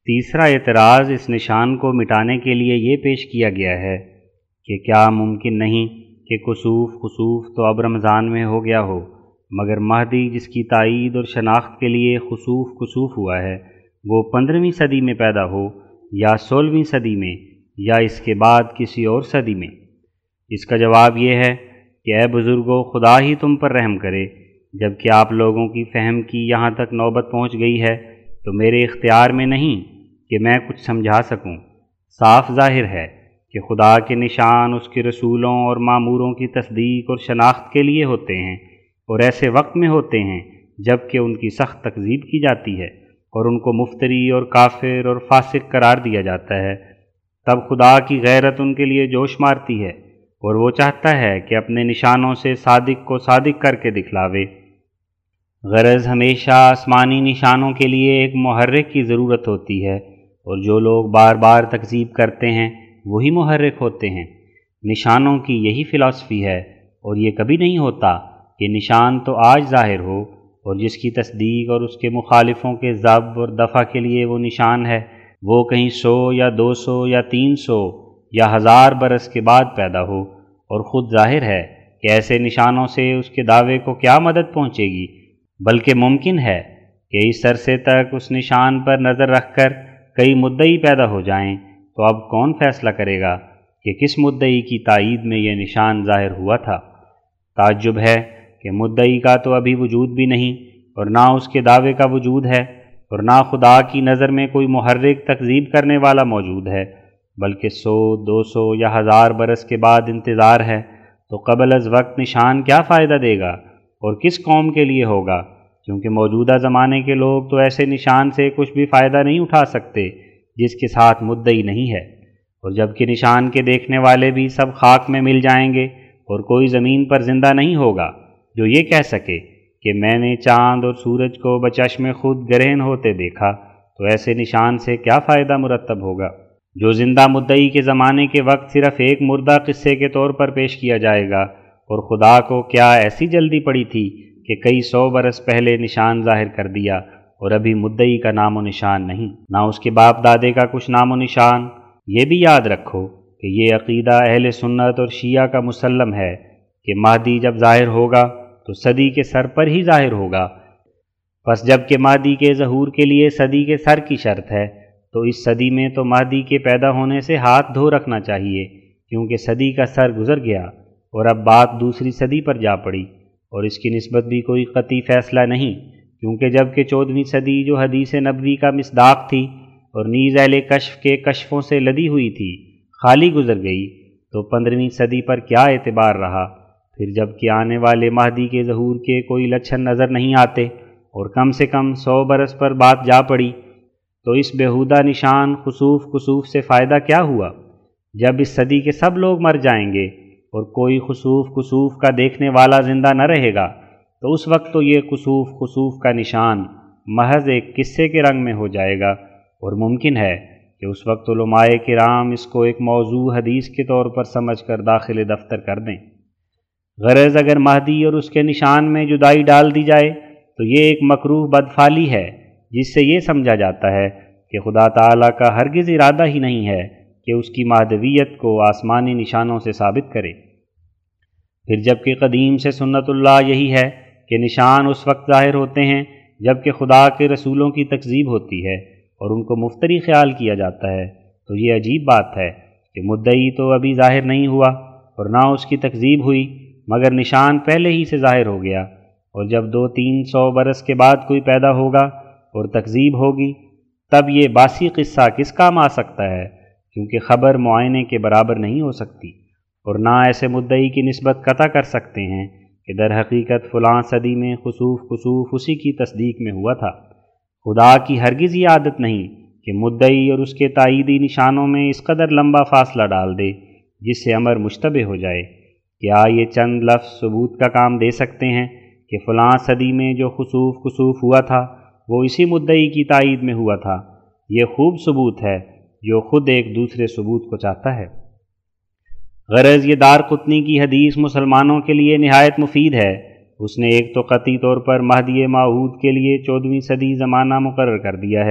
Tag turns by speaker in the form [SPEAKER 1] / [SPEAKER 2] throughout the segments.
[SPEAKER 1] تیسرا اعتراض اس نشان کو مٹانے کے لیے یہ پیش کیا گیا ہے کہ کیا ممکن نہیں کہ کسوف خسوف تو اب رمضان میں ہو گیا ہو، مگر مہدی جس کی تائید اور شناخت کے لیے خسوف کسوف ہوا ہے وہ 15ویں صدی میں پیدا ہو یا 16ویں صدی میں یا اس کے بعد کسی اور صدی میں؟ اس کا جواب یہ ہے کہ اے بزرگو، خدا ہی تم پر رحم کرے، جب کہ آپ لوگوں کی فہم کی یہاں تک نوبت پہنچ گئی ہے تو میرے اختیار میں نہیں کہ میں کچھ سمجھا سکوں۔ صاف ظاہر ہے کہ خدا کے نشان اس کے رسولوں اور ماموروں کی تصدیق اور شناخت کے لیے ہوتے ہیں، اور ایسے وقت میں ہوتے ہیں جب کہ ان کی سخت تکذیب کی جاتی ہے اور ان کو مفتری اور کافر اور فاسق قرار دیا جاتا ہے۔ تب خدا کی غیرت ان کے لیے جوش مارتی ہے اور وہ چاہتا ہے کہ اپنے نشانوں سے صادق کو صادق کر کے دکھلاوے۔ غرض ہمیشہ آسمانی نشانوں کے لیے ایک محرک کی ضرورت ہوتی ہے، اور جو لوگ بار بار تکذیب کرتے ہیں وہی محرک ہوتے ہیں۔ نشانوں کی یہی فلسفی ہے، اور یہ کبھی نہیں ہوتا کہ نشان تو آج ظاہر ہو، اور جس کی تصدیق اور اس کے مخالفوں کے ضبط اور دفع کے لیے وہ نشان ہے وہ کہیں 100 یا 200 یا 300 یا 1000 برس کے بعد پیدا ہو، اور خود ظاہر ہے کہ ایسے نشانوں سے اس کے دعوے کو کیا مدد پہنچے گی، بلکہ ممکن ہے کہ اس عرصے تک اس نشان پر نظر رکھ کر کئی مدعی پیدا ہو جائیں، تو اب کون فیصلہ کرے گا کہ کس مدعی کی تائید میں یہ نشان ظاہر ہوا تھا؟ تعجب ہے کہ مدعی کا تو ابھی وجود بھی نہیں، اور نہ اس کے دعوے کا وجود ہے، اور نہ خدا کی نظر میں کوئی محرک تکذیب کرنے والا موجود ہے، بلکہ 100 200 یا 1000 برس کے بعد انتظار ہے۔ تو قبل از وقت نشان کیا فائدہ دے گا اور کس قوم کے لیے ہوگا؟ کیونکہ موجودہ زمانے کے لوگ تو ایسے نشان سے کچھ بھی فائدہ نہیں اٹھا سکتے جس کے ساتھ مدعی نہیں ہے، اور جب کہ نشان کے دیکھنے والے بھی سب خاک میں مل جائیں گے، اور کوئی زمین پر زندہ نہیں ہوگا جو یہ کہہ سکے کہ میں نے چاند اور سورج کو بچشم خود گرہن ہوتے دیکھا، تو ایسے نشان سے کیا فائدہ مرتب ہوگا؟ جو زندہ مدعی کے زمانے کے وقت صرف ایک مردہ قصے کے طور پر پیش کیا جائے گا، اور خدا کو کیا ایسی جلدی پڑی تھی کہ کئی 100 برس پہلے نشان ظاہر کر دیا، اور ابھی مدعی کا نام و نشان نہیں، نہ اس کے باپ دادے کا کچھ نام و نشان۔ یہ بھی یاد رکھو کہ یہ عقیدہ اہل سنت اور شیعہ کا مسلم ہے کہ مہدی جب ظاہر ہوگا تو صدی کے سر پر ہی ظاہر ہوگا۔ پس جب کہ مہدی کے ظہور کے لیے صدی کے سر کی شرط ہے، تو اس صدی میں تو مہدی کے پیدا ہونے سے ہاتھ دھو رکھنا چاہیے، کیونکہ صدی کا سر گزر گیا اور اب بات دوسری صدی پر جا پڑی، اور اس کی نسبت بھی کوئی قطعی فیصلہ نہیں، کیونکہ جب کہ 14ویں صدی جو حدیث نبوی کا مصداق تھی اور نیز اہل کشف کے کشفوں سے لدی ہوئی تھی، خالی گزر گئی، تو 15ویں صدی پر کیا اعتبار رہا؟ پھر جب کہ آنے والے مہدی کے ظہور کے کوئی لچھن نظر نہیں آتے، اور کم سے کم 100 برس پر بات جا پڑی، تو اس بیہودہ نشان خسوف کسوف سے فائدہ کیا ہوا؟ جب اس صدی کے سب لوگ مر جائیں گے اور کوئی خسوف کسوف کا دیکھنے والا زندہ نہ رہے گا، تو اس وقت تو یہ خسوف خسوف کا نشان محض ایک قصے کے رنگ میں ہو جائے گا، اور ممکن ہے کہ اس وقت علماء کرام اس کو ایک موضوع حدیث کے طور پر سمجھ کر داخل دفتر کر دیں۔ غرض اگر مہدی اور اس کے نشان میں جدائی ڈال دی جائے تو یہ ایک مکروہ بدفعلی ہے، جس سے یہ سمجھا جاتا ہے کہ خدا تعالیٰ کا ہرگز ارادہ ہی نہیں ہے کہ اس کی مہدویت کو آسمانی نشانوں سے ثابت کرے۔ پھر جب کہ قدیم سے سنت اللہ یہی ہے کہ نشان اس وقت ظاہر ہوتے ہیں جب کہ خدا کے رسولوں کی تکذیب ہوتی ہے اور ان کو مفتری خیال کیا جاتا ہے، تو یہ عجیب بات ہے کہ مدعی تو ابھی ظاہر نہیں ہوا اور نہ اس کی تکذیب ہوئی، مگر نشان پہلے ہی سے ظاہر ہو گیا، اور جب 200-300 برس کے بعد کوئی پیدا ہوگا اور تکذیب ہوگی، تب یہ باسی قصہ کس کام آ سکتا ہے؟ کیونکہ خبر معائنے کے برابر نہیں ہو سکتی، اور نہ ایسے مدعی کی نسبت قطع کر سکتے ہیں کہ در حقیقت فلاں صدی میں خسوف کسوف اسی کی تصدیق میں ہوا تھا۔ خدا کی ہرگز یہ عادت نہیں کہ مدعی اور اس کے تائیدی نشانوں میں اس قدر لمبا فاصلہ ڈال دے جس سے امر مشتبہ ہو جائے۔ کیا یہ چند لفظ ثبوت کا کام دے سکتے ہیں کہ فلاں صدی میں جو خسوف کسوف ہوا تھا وہ اسی مدعی کی تائید میں ہوا تھا؟ یہ خوب ثبوت ہے جو خود ایک دوسرے ثبوت کو چاہتا ہے۔ غرض یہ دار قطنی کی حدیث مسلمانوں کے لیے نہایت مفید ہے۔ اس نے ایک تو قطعی طور پر مہدی موعود کے لیے 14ویں صدی زمانہ مقرر کر دیا ہے،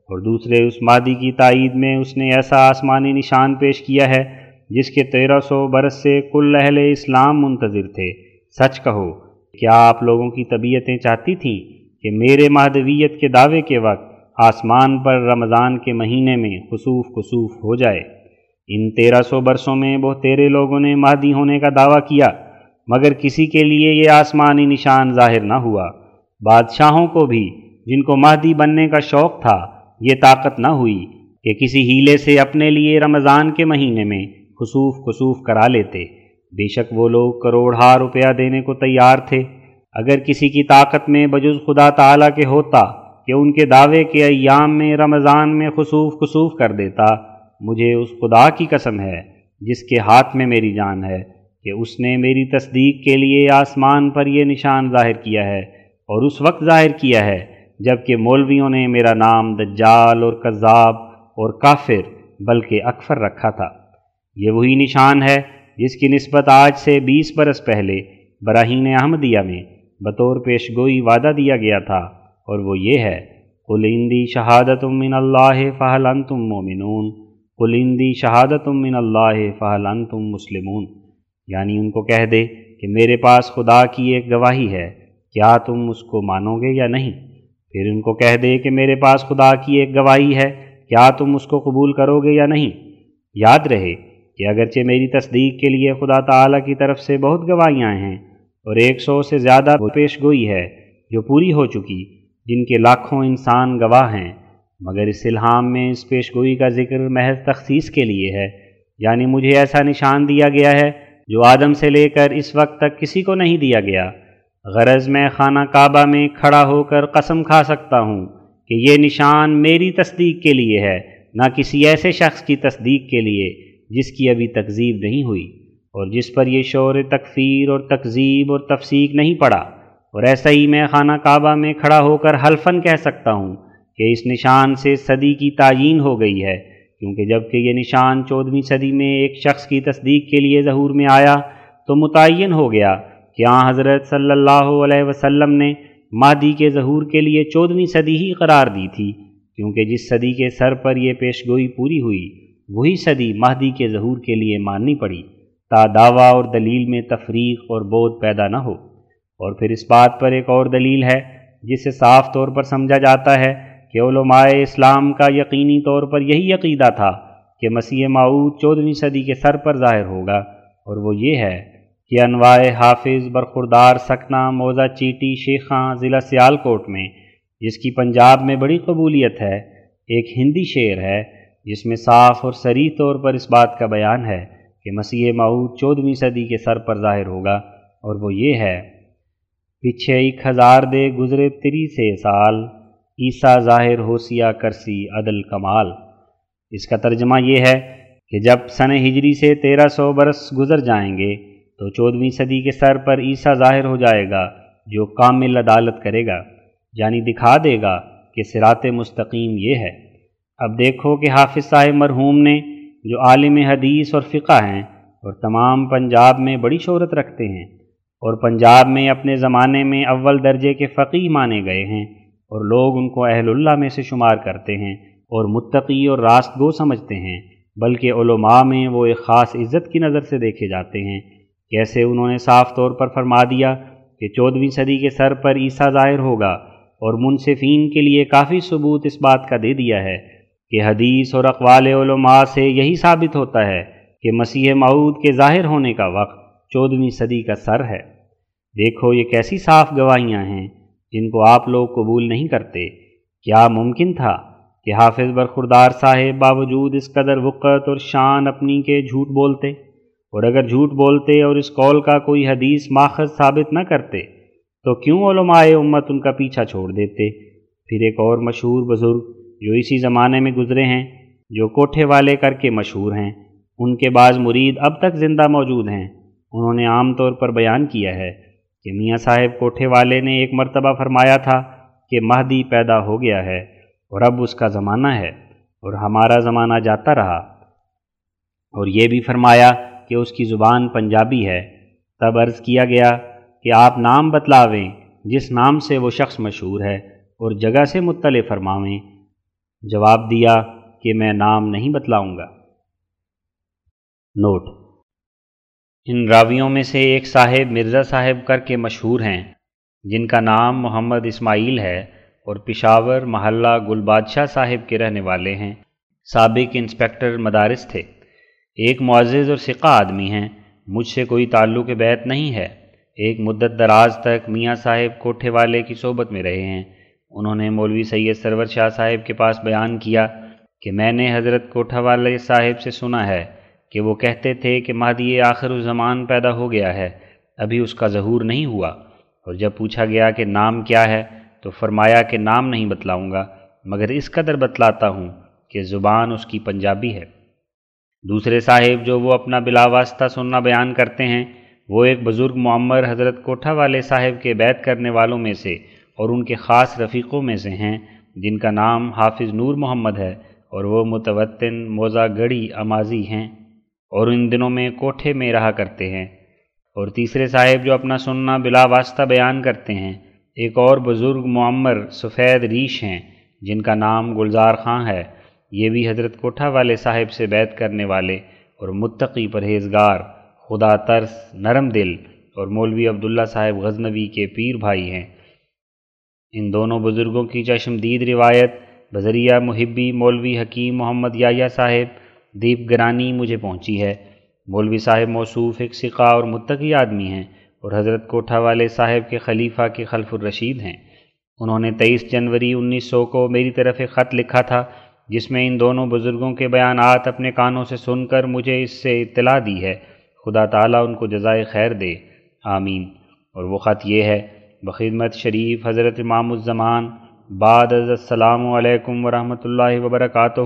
[SPEAKER 1] اور دوسرے اس مہدی کی تائید میں اس نے ایسا آسمانی نشان پیش کیا ہے جس کے 1300 برس سے کل اہل اسلام منتظر تھے۔ سچ کہو، کیا آپ لوگوں کی طبیعتیں چاہتی تھیں کہ میرے مہدویت کے دعوے کے وقت آسمان پر رمضان کے مہینے میں خسوف کسوف ہو جائے؟ ان 1300 برسوں میں بہت تیرے لوگوں نے مہدی ہونے کا دعویٰ کیا، مگر کسی کے لیے یہ آسمانی نشان ظاہر نہ ہوا۔ بادشاہوں کو بھی جن کو مہدی بننے کا شوق تھا یہ طاقت نہ ہوئی کہ کسی ہیلے سے اپنے لیے رمضان کے مہینے میں خسوف کسوف کرا لیتے۔ بے شک وہ لوگ کروڑہا روپیہ دینے کو تیار تھے۔ اگر کسی کی طاقت میں بجز خدا تعالیٰ کے ہوتا کہ ان کے دعوے کے ایام میں رمضان میں خسوف کسوف کر دیتا، مجھے اس خدا کی قسم ہے جس کے ہاتھ میں میری جان ہے کہ اس نے میری تصدیق کے لیے آسمان پر یہ نشان ظاہر کیا ہے، اور اس وقت ظاہر کیا ہے جب کہ مولویوں نے میرا نام دجال اور کذاب اور کافر بلکہ اکفر رکھا تھا۔ یہ وہی نشان ہے جس کی نسبت آج سے 20 برس پہلے براہین احمدیہ میں بطور پیشگوئی وعدہ دیا گیا تھا، اور وہ یہ ہے: قل عندی شہادۃ من اللہ فہل انتم مومنون، قل عندی شہادۃ من اللہ فہل انتم مسلمون، یعنی ان کو کہہ دے کہ میرے پاس خدا کی ایک گواہی ہے، کیا تم اس کو مانو گے یا نہیں؟ پھر ان کو کہہ دے کہ میرے پاس خدا کی ایک گواہی ہے، کیا تم اس کو قبول کرو گے یا نہیں؟ یاد رہے کہ اگرچہ میری تصدیق کے لیے خدا تعالیٰ کی طرف سے بہت گواہیاں ہیں اور 100 سے زیادہ پیش گوئی ہے جو پوری ہو چکی، جن کے لاکھوں انسان گواہ ہیں، مگر اس الہام میں اس پیش گوئی کا ذکر محض تخصیص کے لیے ہے، یعنی مجھے ایسا نشان دیا گیا ہے جو آدم سے لے کر اس وقت تک کسی کو نہیں دیا گیا۔ غرض میں خانہ کعبہ میں کھڑا ہو کر قسم کھا سکتا ہوں کہ یہ نشان میری تصدیق کے لیے ہے، نہ کسی ایسے شخص کی تصدیق کے لیے جس کی ابھی تکذیب نہیں ہوئی اور جس پر یہ شور تکفیر اور تکذیب اور تفسیق نہیں پڑا۔ اور ایسا ہی میں خانہ کعبہ میں کھڑا ہو کر حلفاً کہہ سکتا ہوں کہ اس نشان سے صدی کی تعیین ہو گئی ہے، کیونکہ جب کہ یہ نشان 14ویں صدی میں ایک شخص کی تصدیق کے لیے ظہور میں آیا تو متعین ہو گیا کہ حضرت صلی اللہ علیہ وسلم نے مہدی کے ظہور کے لیے 14ویں صدی ہی قرار دی تھی، کیونکہ جس صدی کے سر پر یہ پیشگوئی پوری ہوئی وہی صدی مہدی کے ظہور کے لیے ماننی پڑی، تا دعویٰ اور دلیل میں تفریق اور بودھ پیدا نہ ہو۔ اور پھر اس بات پر ایک اور دلیل ہے جسے صاف طور پر سمجھا جاتا ہے کہ علماء اسلام کا یقینی طور پر یہی عقیدہ تھا کہ مسیح موعود 14ویں صدی کے سر پر ظاہر ہوگا، اور وہ یہ ہے کہ انواع حافظ برخوردار سکنہ موضع چیٹی شیخاں ضلع سیالکوٹ میں، جس کی پنجاب میں بڑی قبولیت ہے، ایک ہندی شعر ہے جس میں صاف اور صریح طور پر اس بات کا بیان ہے کہ مسیح موعود 14ویں صدی کے سر پر ظاہر ہوگا، اور وہ یہ ہے: پچھے 1000 دے گزرے تری سے سال، عیسیٰ ظاہر ہوسیا کرسی عدل کمال۔ اس کا ترجمہ یہ ہے کہ جب سن ہجری سے 1300 برس گزر جائیں گے تو 14ویں صدی کے سر پر عیسیٰ ظاہر ہو جائے گا جو کامل عدالت کرے گا، یعنی دکھا دے گا کہ صراط مستقیم یہ ہے۔ اب دیکھو کہ حافظ صاحب مرحوم نے، جو عالم حدیث اور فقہ ہیں اور تمام پنجاب میں بڑی شہرت رکھتے ہیں اور پنجاب میں اپنے زمانے میں اول درجے کے فقیہ مانے گئے ہیں، اور لوگ ان کو اہل اللہ میں سے شمار کرتے ہیں اور متقی اور راست گو سمجھتے ہیں، بلکہ علماء میں وہ ایک خاص عزت کی نظر سے دیکھے جاتے ہیں۔ کیسے انہوں نے صاف طور پر فرما دیا کہ 14ویں صدی کے سر پر عیسیٰ ظاہر ہوگا، اور منصفین کے لیے کافی ثبوت اس بات کا دے دیا ہے کہ حدیث اور اقوال علماء سے یہی ثابت ہوتا ہے کہ مسیح موعود کے ظاہر ہونے کا وقت 14ویں صدی کا سر ہے۔ دیکھو یہ کیسی صاف گواہیاں ہیں جن کو آپ لوگ قبول نہیں کرتے۔ کیا ممکن تھا کہ حافظ برخوردار صاحب باوجود اس قدر وقت اور شان اپنی کے جھوٹ بولتے؟ اور اگر جھوٹ بولتے اور اس قول کا کوئی حدیث ماخذ ثابت نہ کرتے تو کیوں علماء امت ان کا پیچھا چھوڑ دیتے؟ پھر ایک اور مشہور بزرگ جو اسی زمانے میں گزرے ہیں، جو کوٹھے والے کر کے مشہور ہیں، ان کے بعض مرید اب تک زندہ موجود ہیں، انہوں نے عام طور پر بیان کیا ہے کہ میاں صاحب کوٹھے والے نے ایک مرتبہ فرمایا تھا کہ مہدی پیدا ہو گیا ہے اور اب اس کا زمانہ ہے اور ہمارا زمانہ جاتا رہا، اور یہ بھی فرمایا کہ اس کی زبان پنجابی ہے۔ تب عرض کیا گیا کہ آپ نام بتلاویں جس نام سے وہ شخص مشہور ہے، اور جگہ سے مطلع فرماویں جواب دیا کہ میں نام نہیں بتلاؤں گا۔ نوٹ: ان راویوں میں سے ایک صاحب مرزا صاحب کر کے مشہور ہیں، جن کا نام محمد اسماعیل ہے اور پشاور محلہ گل بادشاہ صاحب کے رہنے والے ہیں۔ سابق انسپکٹر مدارس تھے۔ ایک معزز اور ثقہ آدمی ہیں، مجھ سے کوئی تعلق بیعت نہیں ہے۔ ایک مدت دراز تک میاں صاحب کوٹھے والے کی صحبت میں رہے ہیں۔ انہوں نے مولوی سید سرور شاہ صاحب کے پاس بیان کیا کہ میں نے حضرت کوٹھہ والے صاحب سے سنا ہے کہ وہ کہتے تھے کہ مہدی آخر الزمان پیدا ہو گیا ہے، ابھی اس کا ظہور نہیں ہوا، اور جب پوچھا گیا کہ نام کیا ہے تو فرمایا کہ نام نہیں بتلاؤں گا، مگر اس قدر بتلاتا ہوں کہ زبان اس کی پنجابی ہے۔ دوسرے صاحب جو وہ اپنا بلا واسطہ سننا بیان کرتے ہیں، وہ ایک بزرگ معمر حضرت کوٹھہ والے صاحب کے بیعت کرنے والوں میں سے اور ان کے خاص رفیقوں میں سے ہیں، جن کا نام حافظ نور محمد ہے، اور وہ متوطن موزہ گڑھی امازی ہیں اور ان دنوں میں کوٹھے میں رہا کرتے ہیں۔ اور تیسرے صاحب جو اپنا سننا بلا واسطہ بیان کرتے ہیں، ایک اور بزرگ معمر سفید ریش ہیں، جن کا نام گلزار خان ہے، یہ بھی حضرت کوٹھہ والے صاحب سے بیعت کرنے والے اور متقی پرہیزگار، خدا ترس، نرم دل اور مولوی عبداللہ صاحب غزنوی کے پیر بھائی ہیں۔ ان دونوں بزرگوں کی چشمدید روایت بذریعہ محبی مولوی حکیم محمد یحییٰ صاحب دیپ گرانی مجھے پہنچی ہے۔ مولوی صاحب موصوف ایک ثقہ اور متقی آدمی ہیں اور حضرت کوٹھہ والے صاحب کے خلیفہ کے خلف الرشید ہیں۔ انہوں نے 23 جنوری 1900 کو میری طرف ایک خط لکھا تھا، جس میں ان دونوں بزرگوں کے بیانات اپنے کانوں سے سن کر مجھے اس سے اطلاع دی ہے۔ خدا تعالیٰ ان کو جزائے خیر دے، آمین۔ اور وہ خط یہ ہے: بخدمت شریف حضرت امام الزمان بعد از السلام علیکم ورحمۃ اللہ وبرکاتہ،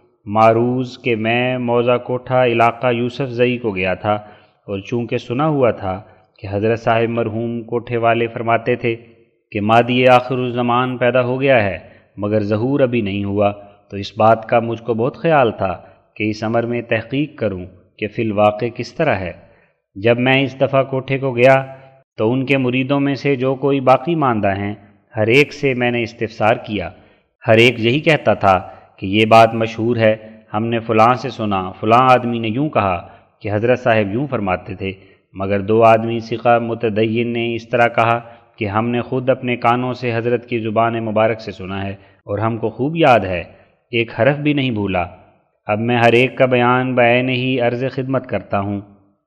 [SPEAKER 1] معروض کہ میں موزہ کوٹھہ علاقہ یوسف زئی کو گیا تھا، اور چونکہ سنا ہوا تھا کہ حضرت صاحب مرحوم کوٹھے والے فرماتے تھے کہ مہدی آخر الزمان پیدا ہو گیا ہے مگر ظہور ابھی نہیں ہوا، تو اس بات کا مجھ کو بہت خیال تھا کہ اس امر میں تحقیق کروں کہ فی الواقع کس طرح ہے۔ جب میں اس دفعہ کوٹھے کو گیا تو ان کے مریدوں میں سے جو کوئی باقی ماندہ ہیں، ہر ایک سے میں نے استفسار کیا۔ ہر ایک یہی کہتا تھا کہ یہ بات مشہور ہے، ہم نے فلاں سے سنا، فلاں آدمی نے یوں کہا کہ حضرت صاحب یوں فرماتے تھے، مگر 2 آدمی ثقہ متدین نے اس طرح کہا کہ ہم نے خود اپنے کانوں سے حضرت کی زبان مبارک سے سنا ہے اور ہم کو خوب یاد ہے، ایک حرف بھی نہیں بھولا۔ اب میں ہر ایک کا بیان بعین ہی عرض خدمت کرتا ہوں۔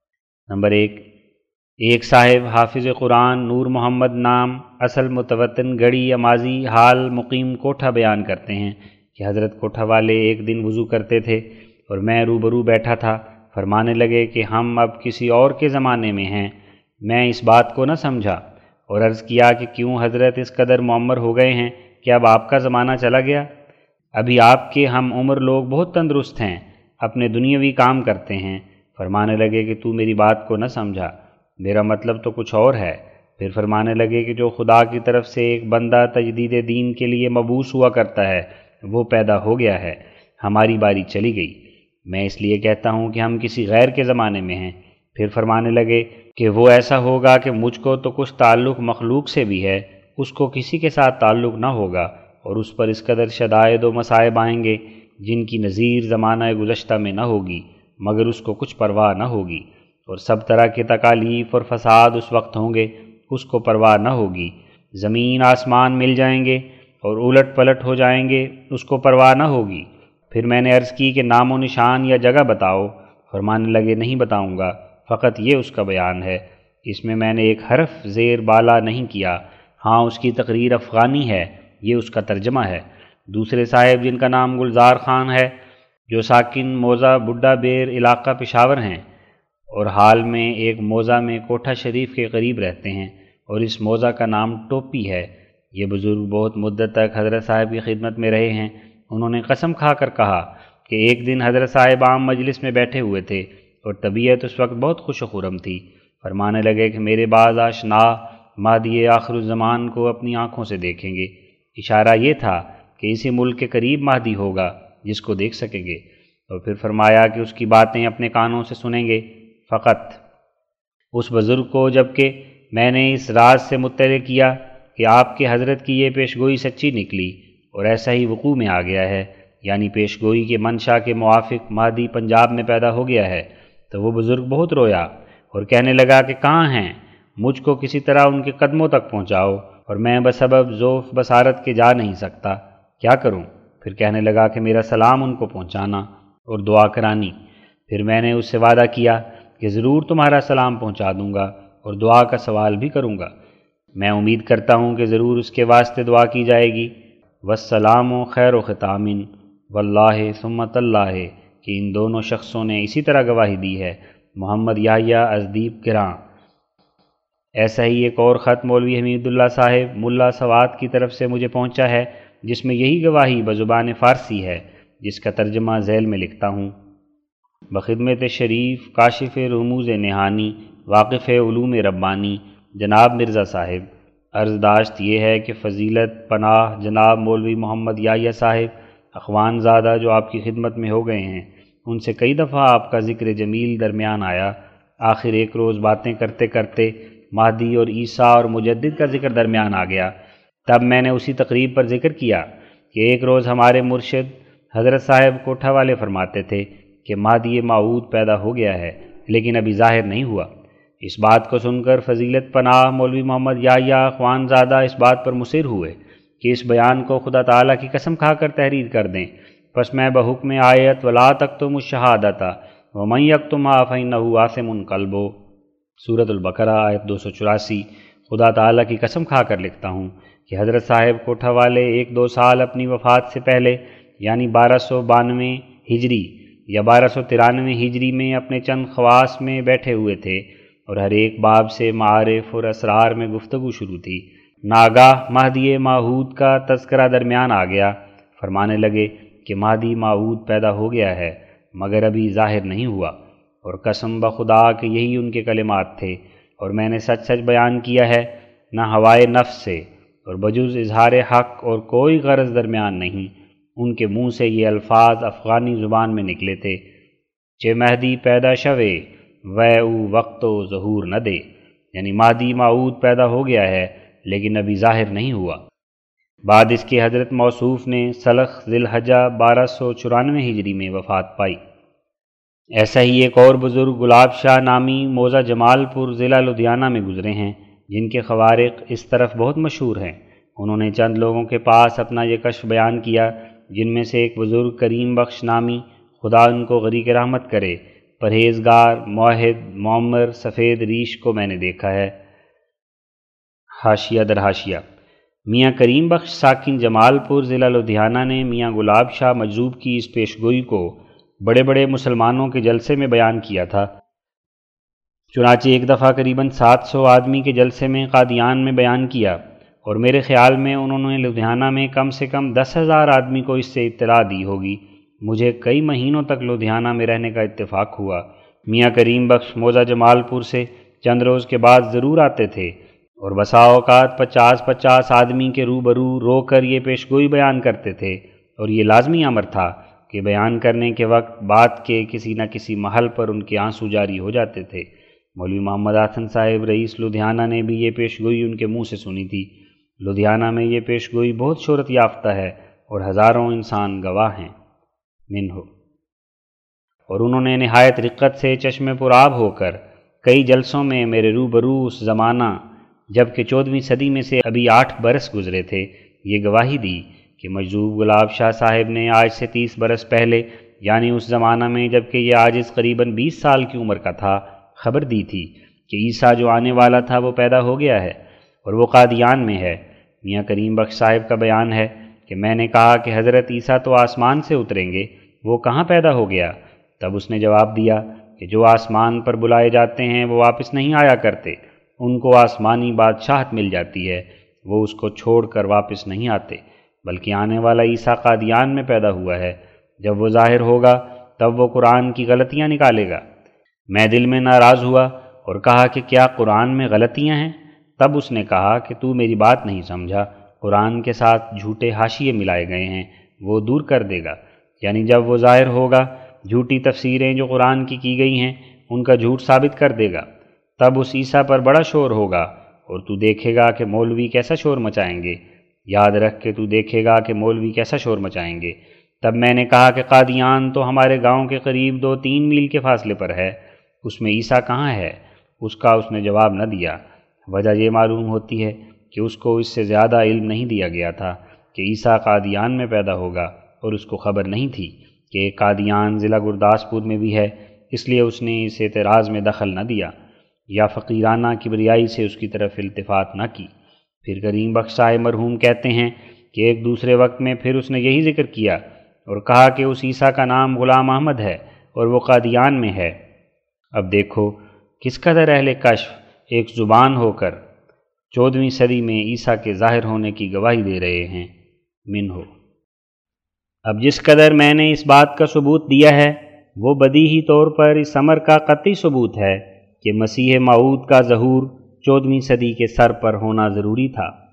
[SPEAKER 1] نمبر 1، ایک صاحب حافظ قرآن نور محمد نام، اصل متوطن گڑھی امازی، حال مقیم کوٹھہ بیان کرتے ہیں کہ حضرت کوٹھہ والے ایک دن وضو کرتے تھے اور میں روبرو بیٹھا تھا، فرمانے لگے کہ ہم اب کسی اور کے زمانے میں ہیں۔ میں اس بات کو نہ سمجھا اور عرض کیا کہ کیوں حضرت اس قدر معمر ہو گئے ہیں کہ اب آپ کا زمانہ چلا گیا؟ ابھی آپ کے ہم عمر لوگ بہت تندرست ہیں، اپنے دنیاوی کام کرتے ہیں۔ فرمانے لگے کہ تو میری بات کو نہ سمجھا، میرا مطلب تو کچھ اور ہے۔ پھر فرمانے لگے کہ جو خدا کی طرف سے ایک بندہ تجدید دین کے لیے مبعوث ہوا کرتا ہے وہ پیدا ہو گیا ہے، ہماری باری چلی گئی۔ میں اس لیے کہتا ہوں کہ ہم کسی غیر کے زمانے میں ہیں۔ پھر فرمانے لگے کہ وہ ایسا ہوگا کہ مجھ کو تو کچھ تعلق مخلوق سے بھی ہے، اس کو کسی کے ساتھ تعلق نہ ہوگا، اور اس پر اس قدر شدائد و مصائب آئیں گے جن کی نظیر زمانہ گزشتہ میں نہ ہوگی، مگر اس کو کچھ پرواہ نہ ہوگی، اور سب طرح کے تکالیف اور فساد اس وقت ہوں گے، اس کو پرواہ نہ ہوگی۔ زمین آسمان مل جائیں گے اور الٹ پلٹ ہو جائیں گے، اس کو پرواہ نہ ہوگی۔ پھر میں نے عرض کی کہ نام و نشان یا جگہ بتاؤ۔ فرمانے لگے نہیں بتاؤں گا، فقط یہ اس کا بیان ہے، اس میں نے ایک حرف زیر بالا نہیں کیا۔ ہاں اس کی تقریر افغانی ہے، یہ اس کا ترجمہ ہے۔ دوسرے صاحب جن کا نام گلزار خان ہے، جو ساکن موزہ بڈھا بیر علاقہ پشاور ہیں اور حال میں ایک موزہ میں کوٹھہ شریف کے قریب رہتے ہیں، اور اس موزہ کا نام ٹوپی ہے۔ یہ بزرگ بہت مدت تک حضرت صاحب کی خدمت میں رہے ہیں۔ انہوں نے قسم کھا کر کہا کہ ایک دن حضرت صاحب عام مجلس میں بیٹھے ہوئے تھے اور طبیعت اس وقت بہت خوش و خرم تھی۔ فرمانے لگے کہ میرے بعض آشنا مہدی آخر الزمان کو اپنی آنکھوں سے دیکھیں گے۔ اشارہ یہ تھا کہ اسی ملک کے قریب مہدی ہوگا جس کو دیکھ سکیں گے، اور پھر فرمایا کہ اس کی باتیں اپنے کانوں سے سنیں گے فقط اس بزرگ کو۔ جبکہ میں نے اس راز سے مطلع کیا کہ آپ کے حضرت کی یہ پیشگوئی سچی نکلی اور ایسا ہی وقوع میں آ گیا ہے۔ یعنی پیشگوئی کے منشا کے موافق مہدی پنجاب میں پیدا ہو گیا ہے، تو وہ بزرگ بہت رویا اور کہنے لگا کہ کہاں ہیں، مجھ کو کسی طرح ان کے قدموں تک پہنچاؤ، اور میں بسبب ذوف بصارت کے جا نہیں سکتا، کیا کروں؟ پھر کہنے لگا کہ میرا سلام ان کو پہنچانا اور دعا کرانی۔ پھر میں نے اس سے وعدہ کیا کہ ضرور تمہارا سلام پہنچا دوں گا اور دعا کا سوال بھی کروں گا۔ میں امید کرتا ہوں کہ ضرور اس کے واسطے دعا کی جائے گی۔ والسلام خیر و ختام واللہ ثم اللہ، کہ ان دونوں شخصوں نے اسی طرح گواہی دی ہے۔ محمد یحییٰ ازدیب گراں۔ ایسا ہی ایک اور خط مولوی حمید اللہ صاحب ملا سوات کی طرف سے مجھے پہنچا ہے، جس میں یہی گواہی بزبان فارسی ہے، جس کا ترجمہ ذیل میں لکھتا ہوں۔ بخدمت شریف کاشف رموز نہانی واقف علوم ربانی جناب مرزا صاحب، عرض داشت یہ ہے کہ فضیلت پناہ جناب مولوی محمد یحییٰ صاحب اخوان زادہ جو آپ کی خدمت میں ہو گئے ہیں، ان سے کئی دفعہ آپ کا ذکر جمیل درمیان آیا۔ آخر ایک روز باتیں کرتے کرتے مہدی اور عیسیٰ اور مجدد کا ذکر درمیان آ گیا۔ تب میں نے اسی تقریب پر ذکر کیا کہ ایک روز ہمارے مرشد حضرت صاحب کوٹھہ والے فرماتے تھے کہ مہدی موعود پیدا ہو گیا ہے، لیکن ابھی ظاہر نہیں ہوا۔ اس بات کو سن کر فضیلت پناہ مولوی محمد یحییٰ اخوان زادہ اس بات پر مصر ہوئے کہ اس بیان کو خدا تعالیٰ کی قسم کھا کر تحریر کر دیں۔ پس میں بحکم آیت ولا تکتموا الشہادۃ ومن یکتمھا فإنہ آثم قلبہ، سورۃ البقرہ آیت 284، خدا تعالیٰ کی قسم کھا کر لکھتا ہوں کہ حضرت صاحب کوٹھہ والے 1-2 سال اپنی وفات سے پہلے یعنی 1292 ہجری یا 1293 ہجری میں اپنے چند خواص میں بیٹھے ہوئے تھے اور ہر ایک باب سے معارف اور اسرار میں گفتگو شروع تھی۔ ناگاہ مہدی موعود کا تذکرہ درمیان آ گیا۔ فرمانے لگے کہ مہدی موعود پیدا ہو گیا ہے مگر ابھی ظاہر نہیں ہوا، اور قسم بخدا کہ یہی ان کے کلمات تھے، اور میں نے سچ سچ بیان کیا ہے، نہ ہوائے نفس سے اور بجز اظہار حق اور کوئی غرض درمیان نہیں۔ ان کے منہ سے یہ الفاظ افغانی زبان میں نکلے تھے، چہ مہدی پیدا شوے وے او وقت و ظہور نہ دے، یعنی مہدی موعود پیدا ہو گیا ہے لیکن ابھی ظاہر نہیں ہوا۔ بعد اس کے حضرت موصوف نے سلخ ذی الحجہ 1294 ہجری میں وفات پائی۔ ایسا ہی ایک اور بزرگ گلاب شاہ نامی موضع جمال پور ضلع لدھیانہ میں گزرے ہیں، جن کے خوارق اس طرف بہت مشہور ہیں۔ انہوں نے چند لوگوں کے پاس اپنا یہ کشف بیان کیا، جن میں سے ایک بزرگ کریم بخش نامی، خدا ان کو غریق رحمت کرے، پرہیزگار موحد معمر سفید ریش کو میں نے دیکھا ہے۔ حاشیہ در حاشیہ۔ میاں کریم بخش ساکن جمال پور ضلع لدھیانہ نے میاں گلاب شاہ مجذوب کی اس پیشگوئی کو بڑے بڑے مسلمانوں کے جلسے میں بیان کیا تھا۔ چنانچہ ایک دفعہ قریباً 700 آدمی کے جلسے میں قادیان میں بیان کیا، اور میرے خیال میں انہوں نے لدھیانہ میں کم سے کم 10,000 آدمی کو اس سے اطلاع دی ہوگی۔ مجھے کئی مہینوں تک لدھیانہ میں رہنے کا اتفاق ہوا۔ میاں کریم بخش موضع جمال پور سے چند روز کے بعد ضرور آتے تھے اور بسا اوقات 50-50 آدمی کے روبرو رو کر یہ پیشگوئی بیان کرتے تھے، اور یہ لازمی امر تھا کہ بیان کرنے کے وقت بات کے کسی نہ کسی محل پر ان کے آنسو جاری ہو جاتے تھے۔ مولوی محمد حسن صاحب رئیس لدھیانہ نے بھی یہ پیشگوئی ان کے منہ سے سنی تھی۔ لدھیانہ میں یہ پیشگوئی بہت شہرت یافتہ ہے اور ہزاروں انسان گواہ ہیں منہ، اور انہوں نے نہایت رقت سے چشم پر آب ہو کر کئی جلسوں میں میرے روبرو اس زمانہ جبکہ 14ویں صدی میں سے ابھی 8 برس گزرے تھے یہ گواہی دی کہ مجذوب گلاب شاہ صاحب نے آج سے 30 برس پہلے، یعنی اس زمانہ میں جبکہ یہ عاجز قریباً 20 سال کی عمر کا تھا، خبر دی تھی کہ عیسیٰ جو آنے والا تھا وہ پیدا ہو گیا ہے اور وہ قادیان میں ہے۔ میاں کریم بخش صاحب کا بیان ہے کہ میں نے کہا کہ حضرت عیسیٰ تو آسمان سے اتریں گے، وہ کہاں پیدا ہو گیا؟ تب اس نے جواب دیا کہ جو آسمان پر بلائے جاتے ہیں وہ واپس نہیں آیا کرتے، ان کو آسمانی بادشاہت مل جاتی ہے، وہ اس کو چھوڑ کر واپس نہیں آتے، بلکہ آنے والا عیسیٰ قادیان میں پیدا ہوا ہے۔ جب وہ ظاہر ہوگا تب وہ قرآن کی غلطیاں نکالے گا۔ میں دل میں ناراض ہوا اور کہا کہ کیا قرآن میں غلطیاں ہیں؟ تب اس نے کہا کہ تو میری بات نہیں سمجھا، قرآن کے ساتھ جھوٹے حاشیے ملائے گئے ہیں، وہ دور کر دے گا، یعنی جب وہ ظاہر ہوگا جھوٹی تفسیریں جو قرآن کی گئی ہیں ان کا جھوٹ ثابت کر دے گا، تب اس عیسیٰ پر بڑا شور ہوگا اور تو دیکھے گا کہ مولوی کیسا شور مچائیں گے۔ یاد رکھ کہ تو دیکھے گا کہ مولوی کیسا شور مچائیں گے۔ تب میں نے کہا کہ قادیان تو ہمارے گاؤں کے قریب 2-3 میل کے فاصلے پر ہے، اس میں عیسیٰ کہاں ہے؟ اس نے جواب نہ دیا۔ وجہ یہ معلوم ہوتی ہے کہ اس کو اس سے زیادہ علم نہیں دیا گیا تھا کہ عیسیٰ قادیان میں پیدا ہوگا، اور اس کو خبر نہیں تھی کہ قادیان ضلع گرداسپور میں بھی ہے، اس لیے اس نے اس اعتراض میں دخل نہ دیا یا فقیرانہ کبریائی سے اس کی طرف التفات نہ کی۔ پھر کریم بخش صاحب مرحوم کہتے ہیں کہ ایک دوسرے وقت میں پھر اس نے یہی ذکر کیا اور کہا کہ اس عیسیٰ کا نام غلام احمد ہے اور وہ قادیان میں ہے۔ اب دیکھو کس قدر اہل کشف ایک زبان ہو کر 14ویں صدی میں عیسیٰ کے ظاہر ہونے کی گواہی دے رہے ہیں۔ منہو۔ اب جس قدر میں نے اس بات کا ثبوت دیا ہے وہ بدیہی طور پر اس امر کا قطعی ثبوت ہے کہ مسیح موعود کا ظہور 14ویں صدی کے سر پر ہونا ضروری تھا۔